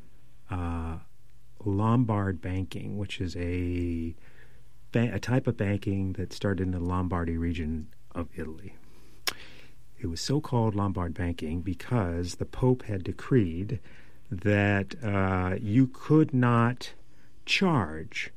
Lombard banking, which is a type of banking that started in the Lombardy region of Italy. It was so-called Lombard banking because the Pope had decreed that you could not charge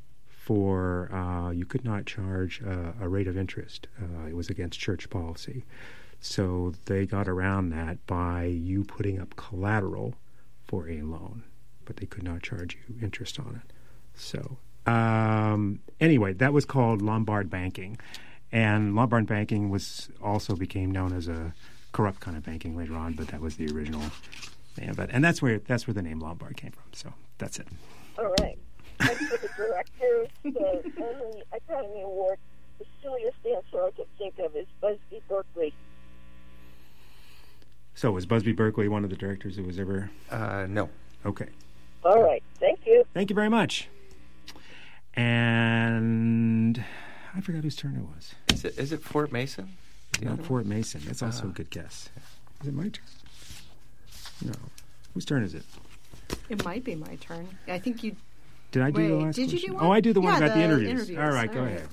a rate of interest. It was against church policy. So they got around that by you putting up collateral for a loan, but they could not charge you interest on it. So anyway, that was called Lombard banking. And Lombard banking became known as a corrupt kind of banking later on, but that was the original name of it. And that's where the name Lombard came from. So that's it. All right. And for the directors, the only Academy Award the silliest answer I could think of is Busby Berkeley. So was Busby Berkeley one of the directors who was ever... No. Okay. All right. Thank you. Thank you very much. And I forgot whose turn it was. Is it Fort Mason? Not Fort Mason. That's also a good guess. Is it my turn? No. Whose turn is it? It might be my turn. I think you... Did I do the last did question? You do one? Oh, I do the one about the interviews. interviews. All right, go ahead.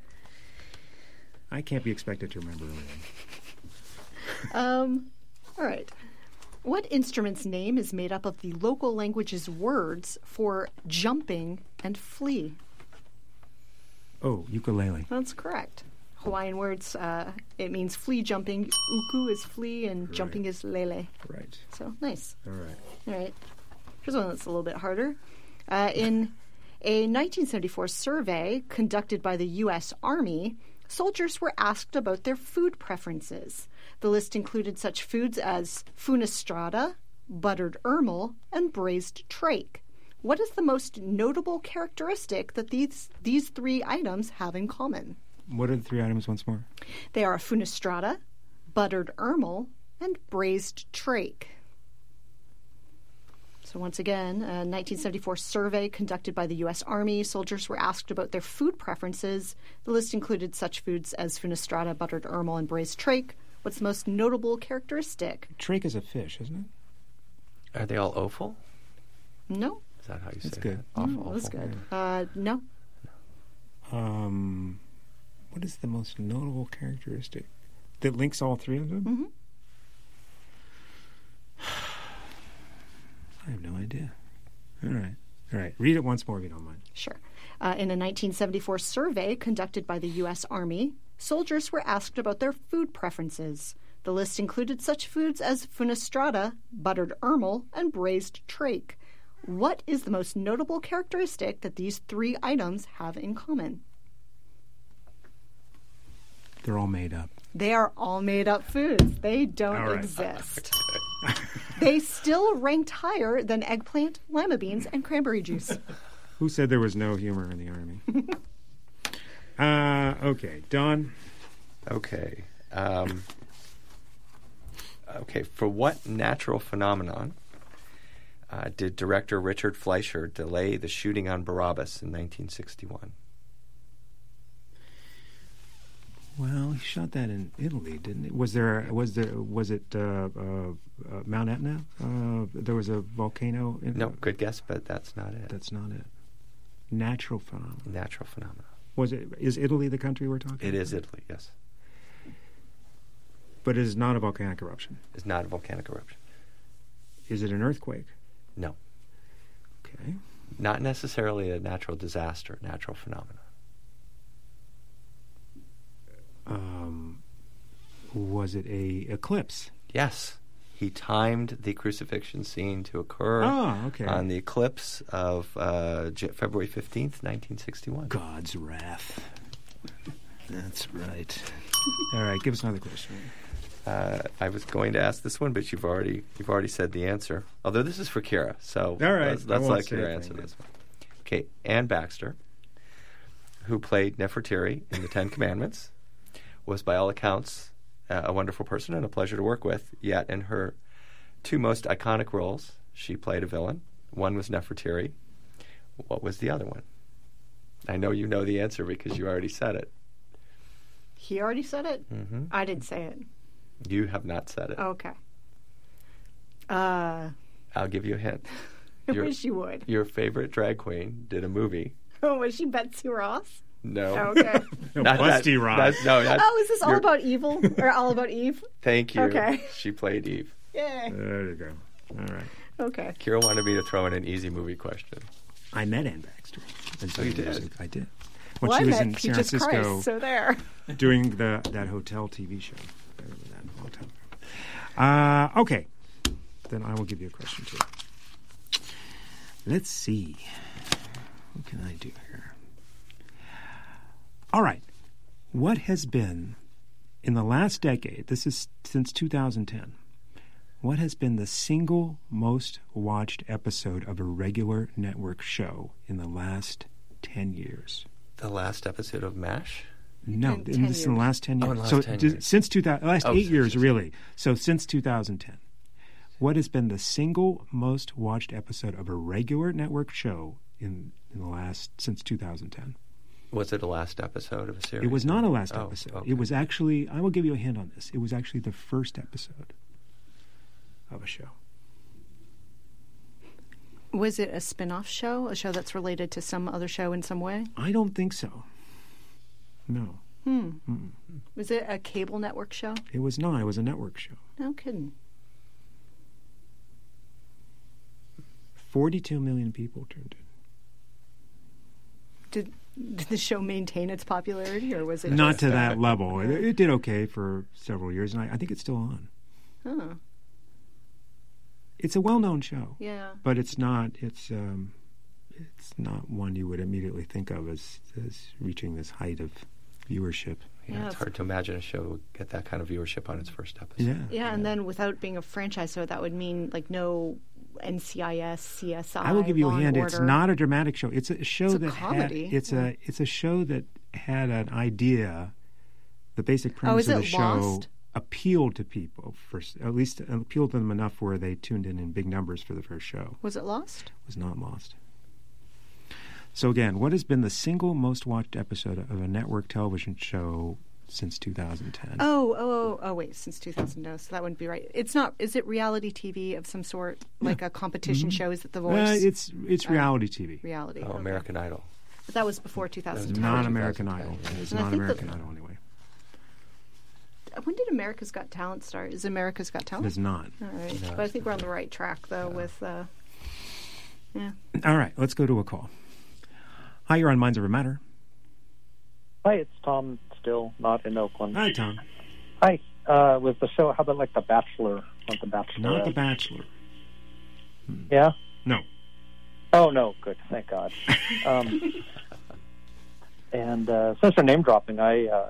I can't be expected to remember everything. All right. What instrument's name is made up of the local language's words for jumping and flee? Oh, ukulele. That's correct. Hawaiian words, it means flee jumping. Uku is flee and jumping is lele. Right. So, nice. All right. All right. Here's one that's a little bit harder. In a 1974 survey conducted by the U.S. Army, soldiers were asked about their food preferences. The list included such foods as funestrada, buttered ermel, and braised trake. What is the most notable characteristic that these 3 items have in common? What are the 3 items once more? They are funestrada, buttered ermel, and braised trake. So once again, a 1974 survey conducted by the U.S. Army. Soldiers were asked about their food preferences. The list included such foods as funestrada, buttered ermel, and braised trake. What's the most notable characteristic? Trake is a fish, isn't it? Are they all offal? No. Is that how you say That's good. Offal. That's good. No. What is the most notable characteristic that links all 3 of them? Mm-hmm. I have no idea. All right. Read it once more if you don't mind. Sure. In a 1974 survey conducted by the U.S. Army, soldiers were asked about their food preferences. The list included such foods as funestrada, buttered ermel, and braised trake. What is the most notable characteristic that these 3 items have in common? They're all made up. They are all made up foods. They don't exist. They still ranked higher than eggplant, lima beans, and cranberry juice. Who said there was no humor in the Army? Okay, Don. Okay. Okay, for what natural phenomenon did director Richard Fleischer delay the shooting on Barabbas in 1961? Well, he shot that in Italy, didn't he? Was it Mount Etna? There was a volcano. No, good guess, but that's not it. That's not it. Natural phenomenon. Natural phenomenon. Is Italy the country we're talking about? It is Italy, yes. But it is not a volcanic eruption. It's not a volcanic eruption. Is it an earthquake? No. Okay. Not necessarily a natural disaster, natural phenomenon. Was it a eclipse? Yes. He timed the crucifixion scene to occur on the eclipse of February 15th, 1961. God's wrath. That's right. All right, give us another question. I was going to ask this one, but you've already said the answer. Although this is for Kira, so all right, let's let Kira answer this one. Okay, Anne Baxter, who played Nefertiti in the Ten Commandments, was by all accounts a wonderful person and a pleasure to work with. Yet in her two most iconic roles, she played a villain. One was Nefertiti. What was the other one? I know you know the answer because you already said it. He already said it? Mm-hmm. I didn't say it. You have not said it. Okay. I'll give you a hint. I wish you would. Your favorite drag queen did a movie. Oh, was she Betsy Ross? No. Oh, okay. No, Busty Ross. Is this all about evil? Or all about Eve? Thank you. Okay. She played Eve. Yay. There you go. All right. Okay. Kira wanted me to throw in an easy movie question. I met Anne Baxter. Oh, you did? I did. When she I was met in San Peaches Francisco Christ, so there. doing that hotel TV show. I remember that a long time ago. Okay. Then I will give you a question, too. Let's see. What can I do here? All right. What has been, in the last decade, this is since 2010, what has been the single most watched episode of a regular network show in the last 10 years? The last episode of MASH? No, this is in the last 10 years. Oh, in the last 10 years. Since 2000, last 8 years, really. So since 2010. What has been the single most watched episode of a regular network show in the last, since 2010? Was it a last episode of a series? It was not a last episode. Okay. It was actually, I will give you a hint on this. It was actually the first episode of a show. Was it a spin-off show? A show that's related to some other show in some way? I don't think so. No. Was it a cable network show? It was not. It was a network show. No kidding. 42 million people tuned in. Did the show maintain its popularity, or was it not just, to that level? It did okay for several years, and I think it's still on. Huh. It's a well-known show. Yeah. But it's not. It's not one you would immediately think of as reaching this height of viewership. Yeah, it's hard to imagine a show would get that kind of viewership on its first episode. Yeah, and then without being a franchise, so that would mean like no NCIS, CSI. I will give you a hint. Order. It's not a dramatic show. It's a show it's a comedy. it's a show that had an idea. The basic premise of the show Lost? Appealed to people at least appealed to them enough where they tuned in big numbers for the first show. Was it Lost? It was not Lost. So again, what has been the single most watched episode of a network television show since 2010? Oh, wait, since 2010. So that wouldn't be right. It's not. Is it reality TV of some sort, like a competition show? Is it The Voice? It's reality TV. Reality. Oh, okay. American Idol. But that was before 2010. It's not American Idol. It's not American Idol anyway. When did America's Got Talent start? Is America's Got Talent? It is not. All right. No, but I think we're on the right track, though, with... yeah. All right, let's go to a call. Hi, you're on Minds Over Matter. Hi, it's Tom, still not in Oakland. Hi, Tom. Hi. Was the show, how about like The Bachelor? Not The Bachelor. Not The Bachelor. Yeah? No. Oh, no, good, thank God. And since you're name dropping, I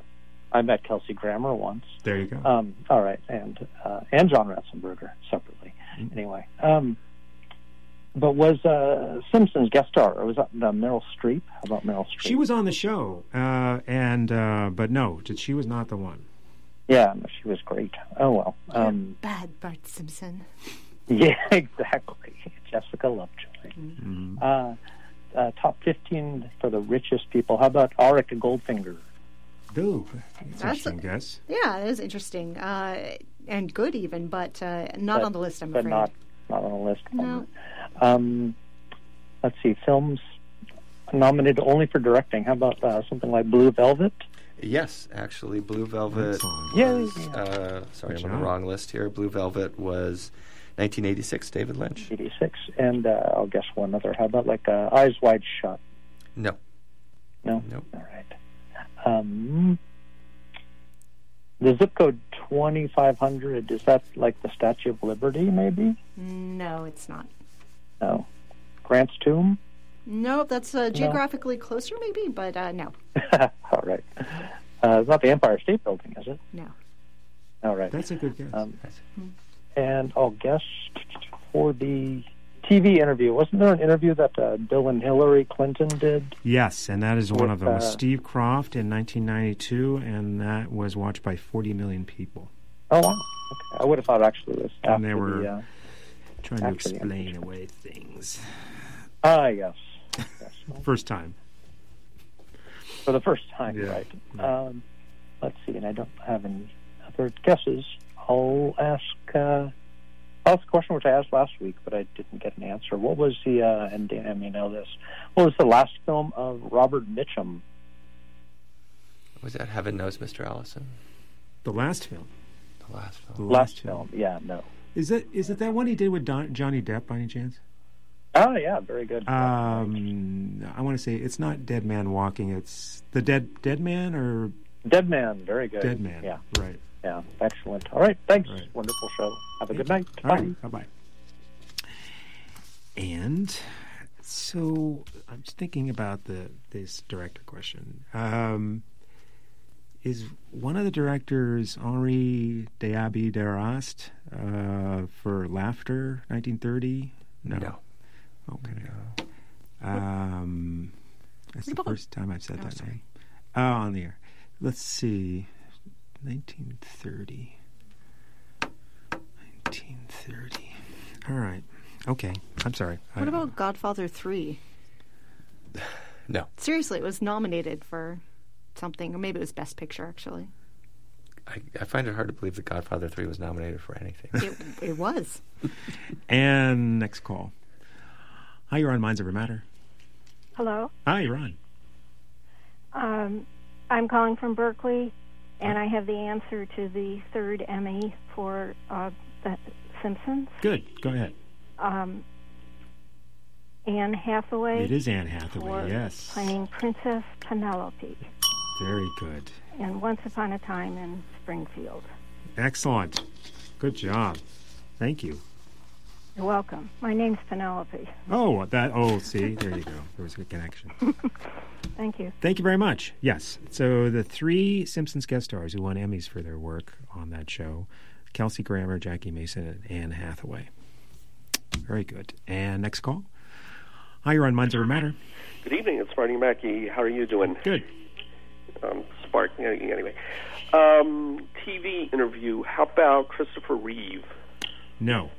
I met Kelsey Grammer once. There you go. All right, and John Ratzenberger separately. Anyway, but was Simpsons guest star, or was that Meryl Streep? How about Meryl Streep? She was on the show, but no, she was not the one. Yeah, no, she was great. Oh well. Bad Bart Simpson. Yeah, exactly. Jessica Lovejoy. Mm-hmm. Top 15 for the richest people. How about Auric Goldfinger? Ooh, interesting guess. Yeah, it is interesting and good even, but not on the list. I'm afraid. Not on the list. No. Let's see. Films nominated only for directing. How about something like Blue Velvet? Yes, actually, Blue Velvet was... sorry, I'm on the wrong list here. Blue Velvet was 1986, David Lynch. 86. And I'll guess one other. How about like Eyes Wide Shut? No. No? Nope. All right. The zip code 2500, is that like the Statue of Liberty, maybe? No, it's not. No. Grant's Tomb? No, that's geographically closer, maybe, but no. All right. It's not the Empire State Building, is it? No. All right. That's a good guess. And I'll guess for the TV interview, wasn't there an interview that Bill and Hillary Clinton did? Yes, and that is one of them. With Steve Croft in 1992, and that was watched by 40 million people. Oh, wow. Okay. I would have thought actually it was after and they were trying to explain away things. Yes. First time. For the first time, right. Let's see, and I don't have any other guesses. I'll ask a question which I asked last week, but I didn't get an answer. What was the, and Dan may know this, what was the last film of Robert Mitchum? Was that Heaven Knows Mr. Allison? The last film. The last film, yeah, no. Is it that one he did with Johnny Depp by any chance? Oh, yeah, very good. I want to say it's not Dead Man Walking. It's the Dead Man or Dead Man. Very good. Dead Man. Yeah. Right. Yeah. Excellent. All right. Thanks. Right. Wonderful show. Have a good night. All right. Bye. And so I'm just thinking about this director question. Is one of the directors Henri Diaby d'Arrast for Laughter, 1930? No. Okay. That's the first time I've said that name. Oh, on the air. Let's see. 1930. All right. Okay. I'm sorry. What about Godfather 3? No. Seriously, it was nominated for something, or maybe it was Best Picture, actually. I find it hard to believe that Godfather 3 was nominated for anything. It was. And next call. Hi, you're on Minds Over Matter. Hello. Hi, you're on. I'm calling from Berkeley, and I have the answer to the third Emmy for The Simpsons. Good. Go ahead. Anne Hathaway. It is Anne Hathaway, for yes. playing Princess Penelope. Very good. And Once Upon a Time in Springfield. Excellent. Good job. Thank you. You're welcome. My name's Penelope. See, there you go. There was a good connection. Thank you. Thank you very much. Yes. So the three Simpsons guest stars who won Emmys for their work on that show, Kelsey Grammer, Jackie Mason, and Anne Hathaway. Very good. And next call. Hi, you're on Minds Over Matter. Good evening. It's Marty Mackey. How are you doing? Good. Sparking anyway. TV interview. How about Christopher Reeve? No.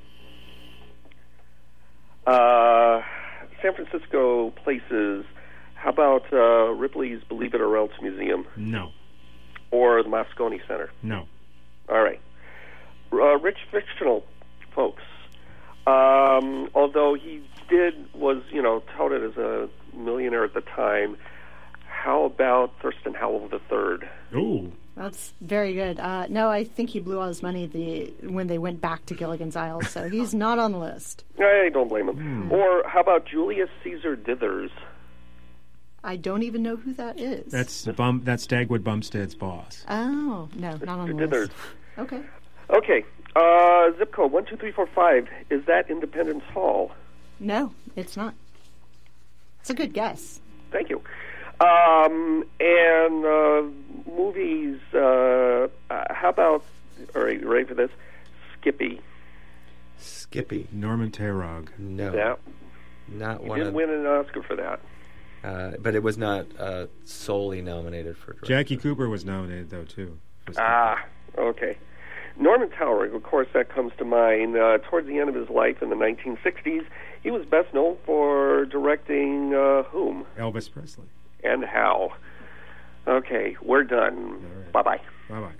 San Francisco places. How about Ripley's Believe It or Else Museum? No. Or the Moscone Center? No. All right. Rich fictional folks. Although he was touted as a millionaire at the time. How about Thurston Howell III? Ooh. That's very good. No, I think he blew all his money when they went back to Gilligan's Island, so he's not on the list. I don't blame him. Or how about Julius Caesar Dithers? I don't even know who that is. That's Dagwood Bumstead's boss. Oh, no, not on the Dithers. list. Okay. Okay. Zip code 12345. Is that Independence Hall? No, it's not. It's a good guess. Thank you. And movies, how about, all right, you ready for this? Skippy. Skippy. Norman Taurog. No. Yeah. Not He one did of... win an Oscar for that. but it was not solely nominated for director. Jackie Cooper was nominated, though, too. Okay. Norman Taurog, of course, that comes to mind. Towards the end of his life in the 1960s, he was best known for directing whom? Elvis Presley. And how. Okay, we're done. Right. Bye-bye. Bye-bye.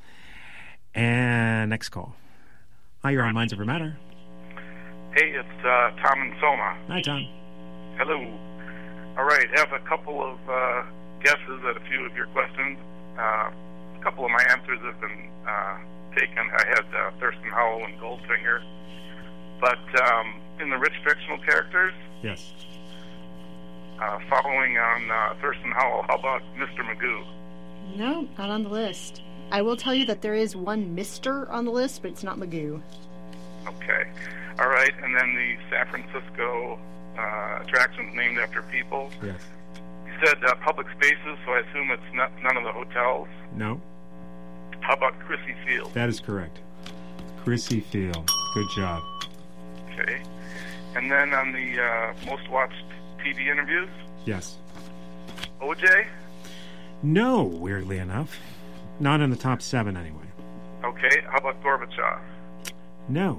And next call. Hi, you're on Minds Over Matter. Hey, it's Tom and Soma. Hi, Tom. Hello. All right, have a couple of guesses at a few of your questions. A couple of my answers have been taken. I had Thurston Howell and Goldfinger. But in the rich fictional characters, yes. Following on Thurston Howell, how about Mr. Magoo? No, not on the list. I will tell you that there is one Mr. on the list, but it's not Magoo. Okay. All right, and then the San Francisco attractions named after people. Yes. You said public spaces, so I assume it's none of the hotels. No. How about Crissy Field? That is correct. Crissy Field. Good job. Okay. And then on the most watched TV interviews? Yes. OJ? No, weirdly enough. Not in the top 7, anyway. Okay. How about Gorbachev? No.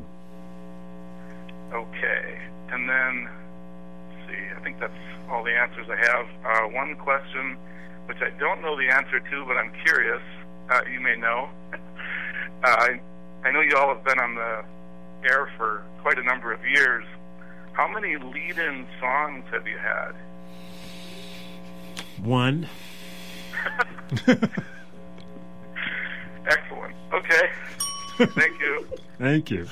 Okay. And then, let's see, I think that's all the answers I have. One question, which I don't know the answer to, but I'm curious. You may know. I know you all have been on the air for quite a number of years. How many lead-in songs have you had? 1. Excellent. Okay. Thank you. Thank you.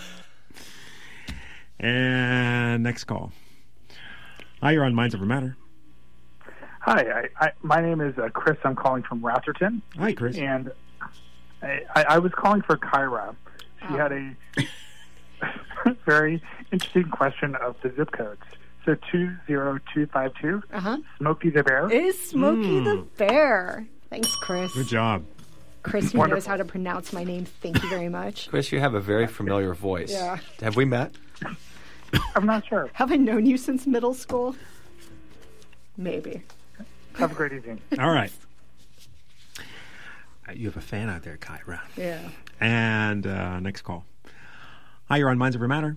And next call. Hi, you're on Minds Over Matter. Hi, my name is Chris. I'm calling from Ratherton. Hi, Chris. And I was calling for Kyra. She had a very interesting question of the zip codes. So 20252. Smokey the Bear. Is Smokey the Bear. Thanks, Chris. Good job. Chris, who knows how to pronounce my name. Thank you very much. Chris, you have a very familiar voice. Yeah. Have we met? I'm not sure. Have I known you since middle school? Maybe. Have a great evening. All right. You have a fan out there, Kyra. Yeah. And next call. Hi, you're on Minds Over Matter.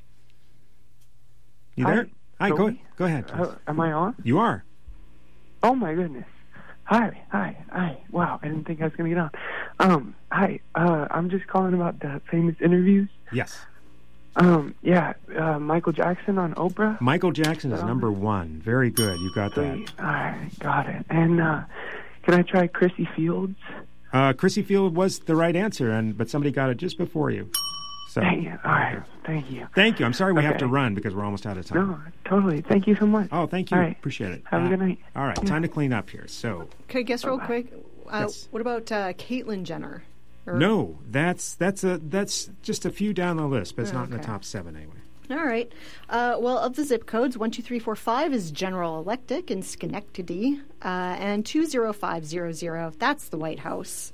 You there? Hi, go ahead. Am I on? You are. Oh, my goodness. Hi. Wow, I didn't think I was going to get on. Hi, I'm just calling about the famous interviews. Yes. Michael Jackson on Oprah. Michael Jackson is number 1. Very good. You got that. All right, got it. And can I try Crissy Fields? Crissy Field was the right answer, but somebody got it just before you. So. Dang it. All right, thank you. Thank you. I'm sorry we have to run because we're almost out of time. No, totally. Thank you so much. Oh, thank you. All right. Appreciate it. Have a good night. All right, time to clean up here. So. Could I guess real quick? Yes. What about Caitlyn Jenner? No, that's just a few down the list, but it's not in the top 7 anyway. All right. Well, of the zip codes, 12345 is General Electric in Schenectady, and 20500, that's the White House.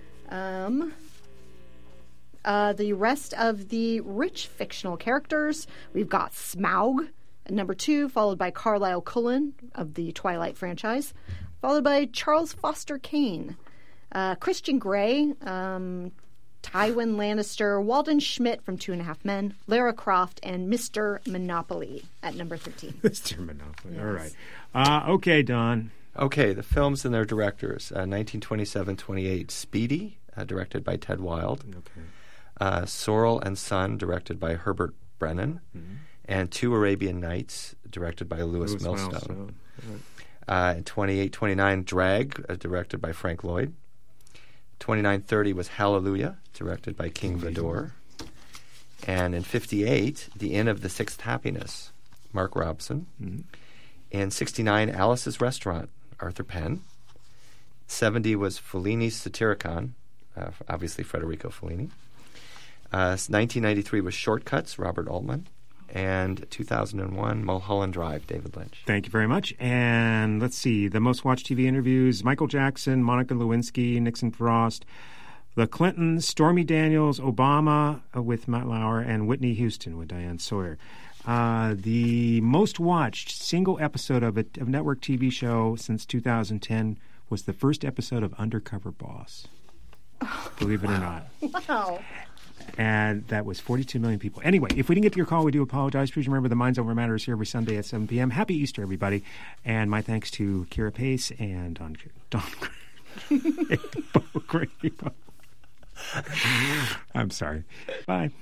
The rest of the rich fictional characters, we've got Smaug at number 2, followed by Carlisle Cullen of the Twilight franchise, followed by Charles Foster Kane, Christian Grey, Tywin Lannister, Walden Schmidt from 2.5 Men, Lara Croft, and Mr. Monopoly at number 13. Mr. Monopoly. Yes. All right. Okay, Don. Okay, the films and their directors. 1927-28, Speedy, directed by Ted Wilde. Okay. Sorrel and Son, directed by Herbert Brennan. Mm-hmm. And Two Arabian Nights, directed by Louis Milestone. Right. 28-29, Drag, directed by Frank Lloyd. 29-30 was Hallelujah, directed by King Vidor. And in 58, The Inn of the Sixth Happiness, Mark Robson. Mm-hmm. In 69, Alice's Restaurant, Arthur Penn. 70 was Fellini's Satyricon, obviously Federico Fellini. 1993 was Shortcuts, Robert Altman. And 2001, Mulholland Drive, David Lynch. Thank you very much. And let's see, the most watched TV interviews, Michael Jackson, Monica Lewinsky, Nixon Frost, the Clintons, Stormy Daniels, Obama with Matt Lauer, and Whitney Houston with Diane Sawyer. The most watched single episode of a network TV show since 2010 was the first episode of Undercover Boss. Believe it or not. Wow. And that was 42 million people. Anyway, if we didn't get to your call, we do apologize. Please remember the Minds Over Matter is here every Sunday at 7 p.m. Happy Easter, everybody. And my thanks to Kira Pace and Don Grabo. I'm sorry. Bye.